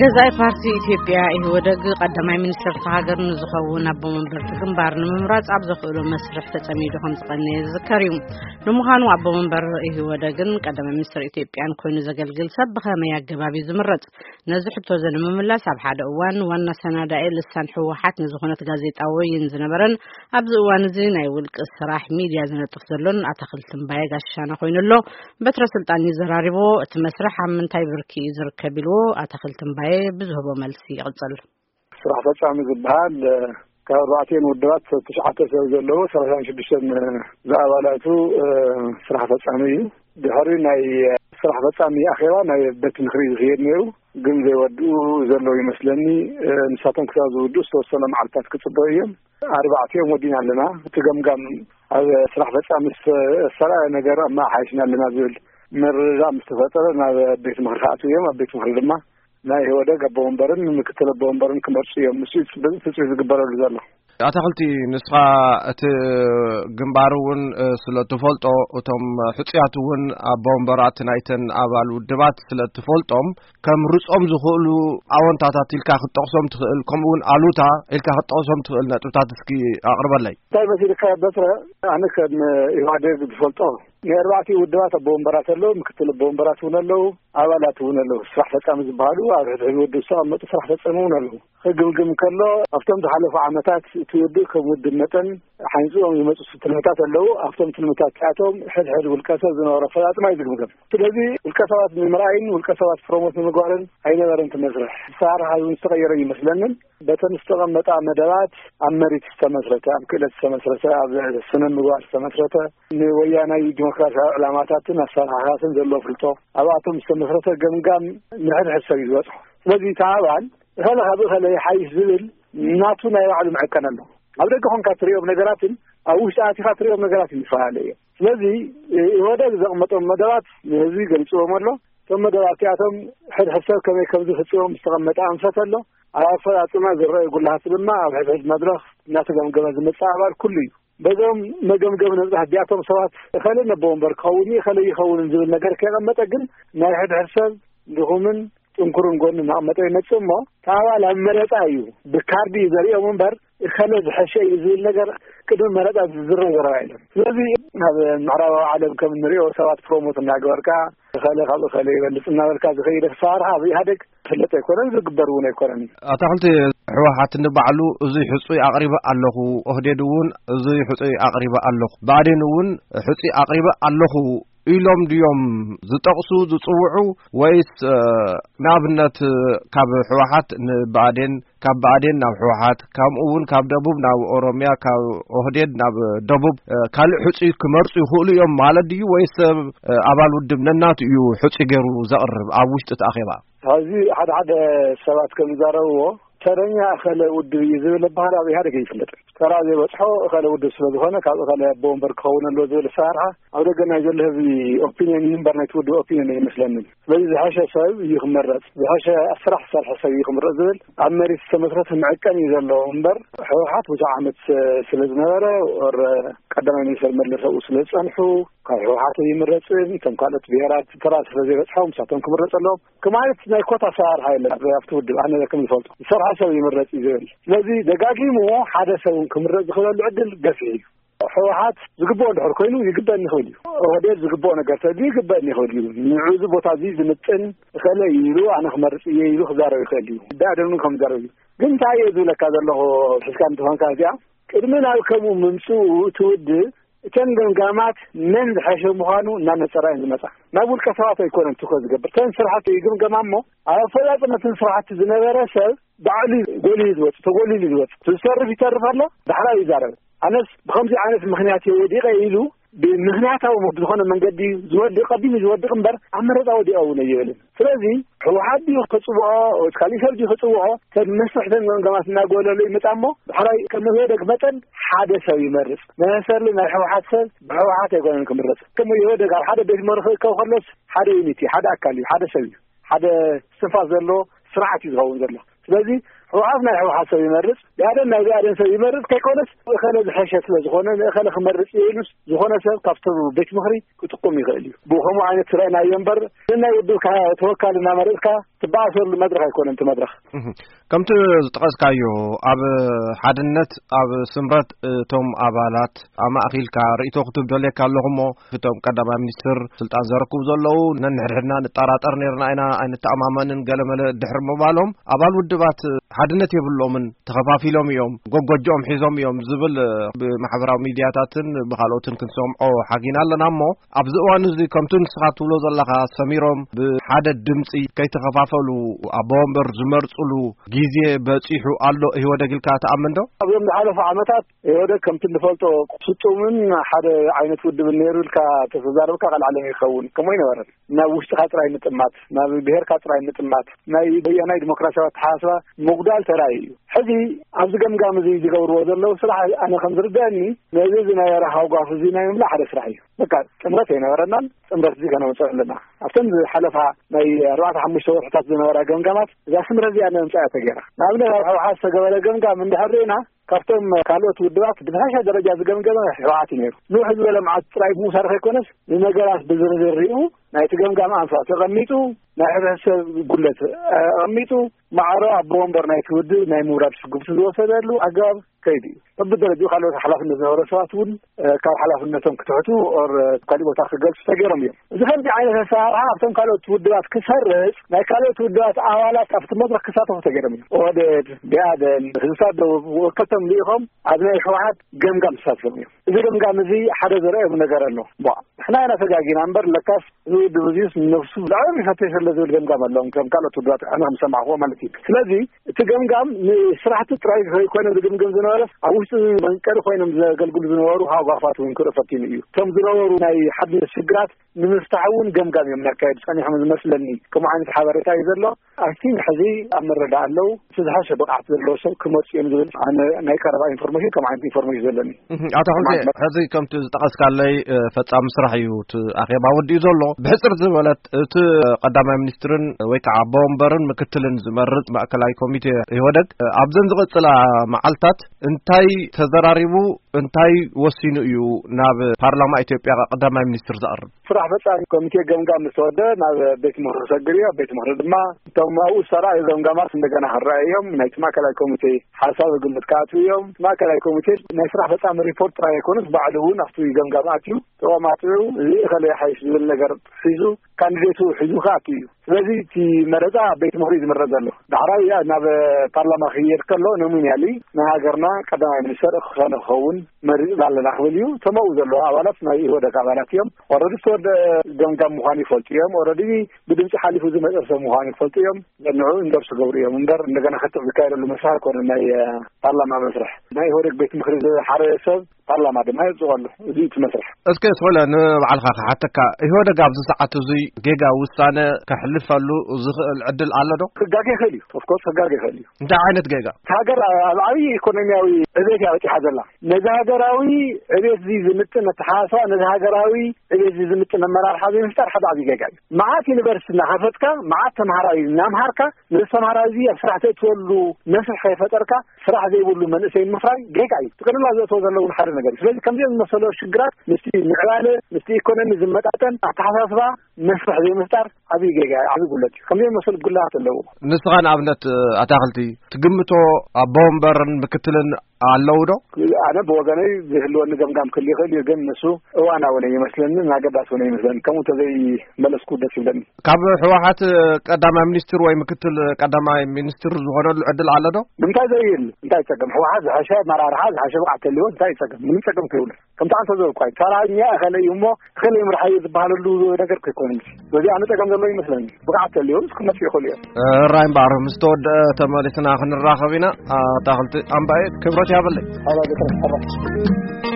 ገዛኢ ፓርቲ ኢትዮጵያ ይወደግ ቀዳማይ ሚኒስትር ተሃገር ንዝኸውን ኣቦ መንበር ግንባር ንምምራጽ ኣብ ዘኽእሎ መስርሕ ተጸሚዱ ከም ዝቐነየ ዝዝከር እዩ። ንምዃኑ ኣቦ መንበር ይወደግን ቀዳማይ ሚኒስትር ኢትዮጵያን ኮይኑ ዘገልግል ሰብ ብኸመይ ኣገባብ ዝምረጽ? ነዚ ሕቶ ንምምላስ ኣብ ሓደ እዋን ዋና ሰናዳኢ ልሳን ሕወሓት ንዝኾነት ጋዜጣ ወይን ዝነበረን ኣብዚ እዋን እዚ ናይ ውልቂ ስራሕ ሚድያ ዝነጥፍ ዘሎን ኣታኽልቲ እምባየ ጋሻና ኮይኑሎ በትረ ስልጣን ይዘራሪቦ እቲ መስርሕ ኣብ ምንታይ ብርኪ ዝርከብ ኢልዎ ኣታኽልቲ እምባየ ብዙህቦ መልሲ ይቕጽል። ስራሕ ፈጻሚ ዝበሃል ከ4 ውድባት 9 ሰብ ዘለዎ 36 ዝኣባላቱ ስራሕ ፈጻሚ እዩ። ድሕሪ ናይ ስራሕ ፈጻሚ ኣኼባ ናይ ቤት ምክሪ ዝኸይድ ነይሩ ግን ዘይወድኡ ዘሎ ይመስለኒ ንሳቶም ክሳብ ዝውድኡ ዝተወሰነ መዓልታት ክጽበዩ እዮም። 4 ወዲና ኣለና ትገምጋም ኣብ ስራሕ ፈጻሚ ሰራይ ነገር ኣማሓይሽና ኣለና ዝብል መረጃ ምስተፈጠረ ናብ ቤት ምክሪ ካኣቱ እዮም። ኣብ ቤት ምክሪ ድማ ናይ ወደግ ኣቦ መንበርን ምክትል ኣቦ መንበርን ክመርጹ እዮም። ንሱ ፍጹም ዝግበረሉ ዘሎ ኣታኽልቲ ንስኻ እቲ ግንባር እውን ስለትፈልጦ እቶም ሕጽያት እውን ኣቦ መንበራት ናይተን ኣባል ውድባት ስለትፈልጦም ከም ርጾም ዝኽእሉ ኣወንታታት ኢልካ ክትጠቕሶም ትኽእል ከምኡ እውን ኣሉታ ኢልካ ክትጠቕሶም ትኽእል ነጥብታት እስኪ ኣቕርበለይ። እንታይ መሲልካ በትረ ኣነ ከም ይዋደግ ዝፈልጦ ነ4 ውድባት ኣቦ መንበራት ኣለዉ፣ ምክትል ኣቦ መንበራት እውን ኣለዉ፣ ኣባላት እውን ኣለዉ። ስራሕ ፈጻሚ ዝበሃሉ ኣብ ሕድሕድ ውድብ ዝተቐመጡ ስራሕ ፈጻሚ እውን ኣለዉ። ክግምግም ከሎ ኣብቶም ዝሓለፉ ዓመታት እቲ ውድብ ከም ውድብ መጠን ሓንፂኦም ዝመፁ ትልምታት ኣለዉ። ኣብቶም ትልምታት እዚኣቶም ሕድሕድ ውልቀ ሰብ ዝነበሮ ፈጻጽማ ይዝግምገም። ስለዚ ውልቀ ሰባት ንምርኣይን ውልቀ ሰባት ፕሮሞት ንምግባርን ኣይነበረን ትመስርሕ ሳርሓ ዝተቐየረ ይመስለንን በተን ዝተቐመጣ መደባት ኣብ መሬት ዝተመስረተ ኣብ ክእለት ዝተመስረተ ኣብ ስነ ምግባር ዝተመስረተ ንወያናይ ዲሞክራሲያዊ ዕላማታትን ኣሰራርሓታትን ዘለዎ ፍልጦ ኣብኣቶም ዝተመስረተ ገምጋም ንሕድሕድ ሰብ እዩ ዝበፅሑ። ስለዚ ተኣባል እኸለ ካብ እኸለ ይሓይሽ ዝብል ናቱ ናይ ባዕሉ መዐቀን ኣሎ። ኣብ ደገ ኾንካ ትሪኦም ነገራትን ኣብ ውሽጢ ኣቲኻ ትሪኦም ነገራትን ይፈላለዩ እዮም። ስለዚ ወደግ ዘቕመጦም መደባት ንህዝቢ ገሊፅዎም ኣሎ። እቶም መደባት እዚኣቶም ሕድሕድ ሰብ ከመይ ከም ዝፍፅሞም ዝተቐመጠ ኣንፈት ኣሎ። ኣብ ኣፈጻጽማ ዝረአዩ ጉልሃት ድማ ኣብ ሕድሕድ መድረኽ እናተገምገመ ዝመጽእ ኣባል ኩሉ እዩ። በዞም መገምገም ነብዛሕ ዲያቶም ሰባት እኸለ ነቦ መንበር ክኸውን እኸለ ይኸውንን ዝብል ነገር ከይቐመጠ ግን ናይ ሕድሕድ ሰብ ድኹምን ጥንኩርን ጎኒ እናቐመጠ ይመጽእ እሞ ተኣባል ኣብ መረጣ እዩ ብካርዲ ዘርእዮም እምበር እኸለ ዝሐሸ እዩ ዝብል ነገር ቅድሚ መረጣ ዝዝረብ ዘረባ የለን። ስለዚ ኣብ ምዕራባዊ ዓለም ከም እንሪኦ ሰባት ፕሮሞት እናገበርካ እኸለ ካብ እኸለ ይበልፅ እናበልካ ዝኸይደ ሳርሓ ኣብ ኢህደግ ፍለጥ ኣይኮነን ዝግበር እውን ኣይኮነን። ኣታኽልቲ ሕወሓት ንባዕሉ እዙይ ሕጹይ ኣቕሪበ ኣለኹ፣ ኦህዴድ እውን እዙይ ሕጹይ ኣቕሪበ ኣለኹ፣ ብኣዴን እውን ሕጹይ ኣቕሪበ ኣለኹ ኢሎም ድዮም ዝጠቕሱ ዝጽውዑ ወይስ ንኣብነት ካብ ሕወሓት ንብኣዴን ካብ ብኣዴን ናብ ሕወሓት ከምኡ እውን ካብ ደቡብ ናብ ኦሮምያ ካብ ኦህዴድ ናብ ደቡብ ካልእ ሕጹይ ክመርጹ ይኽእሉ እዮም ማለት ድዩ ወይስ ኣባል ውድብ ነናቱ እዩ ሕጹይ ገይሩ ዘቕርብ ኣብ ውሽጢ ተኣኼባ? ኣብዚ ሓደ ሰባት ከም ዝዛረብዎ ተረኛ እኸለ ውድብ እዩ ዝብል ባህል ኣብ ኢህደግ ይፍለጥ። ተራ ዘይበፅሖ እኸለ ውድብ ስለ ዝኾነ ካብ እኸለ ኣቦ መንበር ክኸውን ኣለዎ ዝብል ኣሰራርሓ ኣብ ደገ ናይ ዘሎ ህዝቢ ኦፒንዮን እዩ እምበር ናይቲ ውድብ ኦፒንዮን ኣይመስለንን። ስለዚ ዝሓሸ ሰብ እዩ ክመረፅ፣ ዝሓሸ ስራሕ ዝሰርሐ ሰብ እዩ ክምረፅ ዝብል ኣብ መሬት ዝተመስረተ መዐቀን እዩ ዘለዎ እምበር ሕወሓት ብዙሕ ዓመት ስለ ዝነበረ ወር ቀዳማይ ሚኒስትር መለስ ኣብኡ ስለ ዝፀንሑ ካብ ሕወሓት ይምረፅን እቶም ካልኦት ብሄራት ተራ ስለ ዘይበፅሖም ንሳቶም ክምረፅ ኣለዎም ከማለት ናይ ኮታ ኣሰራርሓ የለን ኣብቲ ውድብ ኣነ ከም ዝፈልጦ ዝሰርሐ ሰብ ይምረፅ እዩ ዝብል። ስለዚ ደጋጊሙ ሓደ ሰብ ክምረፅ ዝኽእለሉ ዕድል ገፊሕ እዩ። ሕወሓት ዝግብኦ ድሕር ኮይኑ ይግበአኒ ይኽእል እዩ። ኦህዴድ ዝግብኦ ነገር ተዲ ይግበአኒ ይኽእል እዩ። ንዕዙ ቦታ እዚ ዝምጥን እኸለ ኢሉ ኣነ ክመርፅ እየ ኢሉ ክዛረብ ይኽእል እዩ። ብኣዴን እውን ከም ዝዛረብ እዩ። ግን እንታይ እየ ዝብለካ ዘለኹ ሕዝካ እንትኾንካ እዚኣ ቅድሚ ናብ ከምኡ ምምፅኡ ትውድእ እተን ገምጋማት መን ዝሓሸ ምዃኑ እናነፀራ እየን ዝመፃ። ናብ ውልቀ ሰባት ኣይኮነን ትኮ ዝገብር ተን ስራሕቲ ይግምገማ እሞ ኣብ ኣፈጻጽመትን ስራሕቲ ዝነበረ ሰብ ባዕሉ ጎሊሉ ዝወፅእ ተጎሊሉ ዝወፅእ ዝሰርፍ ይተርፍ ኣሎ ዳሕራ ይዛረብ። ኣነስ ብከምዚ ዓይነት ምክንያት የወዲቀ ኢሉ ብምክንያታዊ ዝኾነ መንገዲ ዝወድቅ ቀዲሙ ዝወድቅ እምበር ኣብ መረፃ ወዲቀ እውን ኣይብልን። ስለዚ ሕወሓት ድዩ ክፅውዖ ካሊእ ሰብ ድዩ ክፅውዖ ተን መስርሕተን ገምጋማት እናጎለሉ ይመጣ እሞ ብሕራይ ከም የወደግ መጠን ሓደ ሰብ ይመርፅ። መሰሊ ናይ ሕወሓት ሰብ ብሕወሓት ኣይኮነን ክምረፅ። ከም የወደግ ኣብ ሓደ ቤት መርኺ ክእከብ ከሎስ ሓደ ዩኒቲ ሓደ ኣካል እዩ፣ ሓደ ሰብ እዩ፣ ሓደ ስንፋስ ዘሎ ስርዓት እዩ ዝኸውን ዘሎ። ስለዚ وعافنا حسب يمرس لأننا قاعدين نسوي يمرس كيكونس خلنا الحشة لزخونة خلنا خمرس يلوس زخونة سب كفتر بيت مخري كتقوم يغلي بوهم عن ترينا ينبر لنا يدوك توكل لنا مرسك تبعثر المدرخ يكون أنت مدرخ كم تقص كايو أب حدنت أب سمرت توم أبالات أما أخيل كاريتو كتب دولة كاللهمو في توم قدام منستر سلطان زركوب زلوا ننحرنا نطارطر نيرنا أين تأمامن قلمل دحر مبالهم أبال ودبات حدنت يبلو من تخفافيلهم يوم ጎጎጆም ሒዞም እዮም ዝብል ብማሕበራዊ ሚድያታትን ብኻልኦትን ክንሰምዖ ሓጊና ኣለና እሞ ኣብዚ እዋን እዚ ከምቲ ንስኻ ትብሎ ዘለኻ ሰሚሮም ብሓደ ድምፂ ከይተኸፋፈሉ ኣቦ ወንበር ዝመርፅሉ ግዜ በፂሑ ኣሎ ህወደግ ኢልካ ተኣምን ዶ? ኣብዞም ዝሓለፉ ዓመታት ህወደግ ከምቲ ንፈልጦ ፍጹምን ሓደ ዓይነት ውድብ ነይሩ ኢልካ ተዛረብካ ቃልዓለም ይኸውን ከምኡ ይነበረን ናብ ውሽጥካ ጥራይ ንጥማት ናብ ብሄርካ ጥራይ ንጥማት ናይ ወያናይ ዲሞክራሲያዊ ተሓሳስባ ምጉዳል ተራእዩ እዩ ሕዚ ኣብዚ ገምጋም እዚ ዝገብርዎ ዘለው ስራሕ ኣነ ከም ዝርዳእኒ ነዚ ዝነበረ ሃዋፍ እዚ ናይ ምምላእ ሓደ ስራሕ እዩ በቃ ጥምረት ኣይነበረናን ጥምረት እዚ ከነውፅእ ኣለና ኣብተን ዝሓለፋ ናይ 4-5 ወርሕታት ዝነበራ ገምጋማት እዛ ስምረት እዚኣ ነምፅኣ ተገይራ ንኣብነት ኣብ ሕወሓት ዝተገበረ ገምጋም እንድሕር ና ካብቶም ካልኦት ውድባት ብዝሓሸ ደረጃ ዝገምገመ ሕወሓት እዩ ነይሩ ንውሕ ዝበለ መዓት ጥራይ ምውሳድ ከይኮነስ ንነገራት ብዝርዝር ሪኡ ናይቲ ገምጋም ኣንፈት ተቐሚጡ ናይ ሕብረተሰብ ጉለት ቀሚጡ ማዕሮ ኣቦ ወንበር ናይቲ ውድብ ናይ ምውራድ ስጉብቲ ዝወሰደሉ ኣገባብ ከይዲ እዩ በብደረጃኡ ካልኦት ሓላፍነት ዝነበረ ሰባት እውን ካብ ሓላፍነቶም ክትሕቱ ኦር ካሊእ ቦታ ክገልጹ ተገይሮም እዮም እዚ ከምዚ ዓይነት ኣሰራርሓ ኣብቶም ካልኦት ውድባት ክሰርፅ ናይ ካልኦት ውድባት ኣባላት ኣብቲ መድረክ ክሳተፉ ተገይሮም እዮም ኦህዴድ ብኣዴን ህዝብታት ደቡብ ወከልቶም ልኢኾም ኣብ ናይ ሕወሓት ገምጋም ተሳትፎም እዮም እዚ ገምጋም እዚ ሓደ ዝረአየሉ ነገር ኣሎ ንሕና ኢና ተጋጊና እምበር ለካስ እዚ ውድብ እዚስ ነፍሱ ልዕል ይፈትሽ ኣሎ ዝብል ገምጋም ኣለዎም ከም ካልኦት ውድባት ኣነ ከም ሰማዕኽዎ ማለት እዩ ስለዚ እቲ ገምጋም ንስራሕቲ ጥራይ ኮይኖም ዝግምገም ዝነበረስ ኣብ ውሽጢ መንቀሪ ኮይኖም ዘገልግሉ ዝነበሩ ሃዋፋት እውን ክርኢ ፈቲኑ እዩ እቶም ዝነበሩ ናይ ሓድነት ሽግራት ንምፍታሕ እውን ገምጋም እዮም ናካየዱ ፀኒሖም ዝመስለኒ ከምኡ ዓይነት ሓበሬታ እዩ ዘሎ ኣብቲን ሕዚ ኣብ መረዳእ ኣለው እቲ ዝሓሸ ብቕዓት ዘለዎ ሰብ ክመፁ እዮም ዝብል ናይ ቀረባ ኢንፎርሜሽን ከምኡ ዓይነት ኢንፎርሜሽን ዘለኒ ኣቶ ክልተ ሕዚ ከምቲ ዝጠቐስካለይ ፈጻሚ ስራሕ እዩ እቲ ኣኼባ ወዲኡ ዘሎ ብሕፅር ዝበለት እቲ ቀዳማይ ሚኒስትርን ወይ ከዓ ኣቦ ወንበርን ምክትልን ዝመርፅ ማእከላዊ ኮሚቴ ህወደግ ኣብዘን ዝቕፅላ መዓልታት እንታይ ተዘራሪቡ እንታይ ወሲኑ እዩ ናብ ፓርላማ ኢትዮጵያ ቀዳማይ ሚኒስትር ዘቕርብ ስራሕ ፈጻሚ ኮሚቴ ገምጋም ዝተወደ ናብ ቤት ምክሪ ሰግር እዩ ቤት ምክሪ ድማ እቶም ኣብኡ ዝሰራዩ ገምጋማት እንደገና ክረአዮም ናይቲ ማእከላዊ ኮሚቴ ሓሳብ ግምት ከኣትው እዮም ማእከላዊ ኮሚቴ ናይ ስራሕ ፈጻሚ ሪፖርት ጥራይ ኣይኮነስ ባዕሉ እውን ኣብቲ ገምጋም ኣትዩ ተቐማጥዩ እዚ ከለይ ሓይሽ ዝብል ነገር ሒዙ ካንዲዴቱ ሒዙ ከኣትዩ እዩ ስለዚ እቲ መረፃ ቤት ምክሪ ዝምረፅ ዘሎ ዳዕራይ ናብ ፓርላማ ክየድ ከሎ ኖሚናሊ ናይ ሃገርና ቀዳማይ ሚኒስተር ክኸውን መሪፅ ኣለና ክብል እዩ ተመኡ ዘለዎ ኣባላት ናይ ህወደግ ኣባላት እዮም ኦረዲ ዝተወደ ገምጋም ምዃኑ ይፈልጡ እዮም ኦረዲ ብድምፂ ሓሊፉ ዝመፀ ሰብ ምዃኑ ይፈልጡ እዮም ዘንዑ እንደርሱ ገብሩ እዮም እምበር እንደገና ክጥዕ ዝካየደሉ መስርሕ ኮነ ናይ ፓርላማ መስርሕ ናይ ህወደግ ቤት ምክሪ ዝሓረ ሰብ ፓርላማ ድማ ይፅቀሉ እዚ እቲ መስርሕ እስኪ ስለ ንባዕልካ ክሓተካ ህወደግ ኣብዚ ሰዓት እዚ ጌጋ ውሳነ ከሕልፈሉ ዝኽእል ዕድል ኣሎ ዶ? ክጋገ ይኽእል እዩ ኦፍኮርስ ክጋገ ይኽእል እዩ እንታይ ዓይነት ጌጋ? ሃገር ኣብ ዓብዪ ኢኮኖሚያዊ ዕብየት እያ በፂሓ ዘላ ነዚ ሃገራዊ ዕብየት እዚ ዝምጥን ኣተሓሳስባ ነዚ ሃገራዊ ዕብየት እዚ ዝምጥን ኣመራርሓ ብምፍጣር ሓደ ዓብዪ ጌጋ እዩ መዓት ዩኒቨርሲቲ እናኸፈትካ መዓት ተምሃራዊ እናምሃርካ ነዚ ተምሃራዊ እዚ ኣብ ስራሕ ተእትወሉ መስርሕ ከይፈጠርካ ስራሕ ዘይብሉ መንእሰይ ምፍራይ ጌጋ እዩ ጥቅልላ ዘእትዎ ዘለውን ሓደ ነገር እዩ ስለዚ ከምዚኦም ዝመሰሉ ሽግራት ምስቲ ምዕባለ ምስቲ ኢኮኖሚ ዝመጣጠን ኣተሓሳስባ መስርሕ ዘይምፍጣር ዓብዪ ጌጋ ዓብዪ ጉለት እዩ ከምዚኦም ዝመሰሉ ጉላት ኣለዎ ንስኻ ንኣብነት ኣታኽልቲ ትግምቶ ኣቦ ወንበርን ምክትልን ኣለዉ ዶ? ኣነ ብወገነይ ዝህልወኒ ገምጋም ክህሉ ይኽእል እዩ ግን ንሱ እዋናዊ ነው ይመስለኒ ኣገዳሲ ነው ይመስለኒ ከምኡ ተዘይመለስኩ ደስ ይብለኒ ካብ ሕወሓት ቀዳማይ ሚኒስትር ወይ ምክትል ቀዳማይ ሚኒስትር ዝኾነሉ ዕድል ኣሎ ዶ? ንምንታይ ዘይብል እንታይ ይፀገም ሕወሓት ዝሓሸ መራርሓ ዝሓሸ ብቕዓት ተልዎ እንታይ ይፀገም ምንም ፀገም ከይብሉ ከምቲ ኣንተ ዘብኳይ ተራኛ እኸለ እዩ እሞ እኸለ ምርሓዩ ዝበሃለሉ ነገር ከይኮነ ስለዚ ኣነ ፀገም ዘሎ ይመስለኒ ብቕዓት ተልዎ እስክመፅኡ ይኽእሉ እዮም ራይ እምበኣር ምስ ተወድአ ተመሊስና ክንራኸብ ኢና ኣታኽልቲ ኣምባየ ክብረት ያበለይ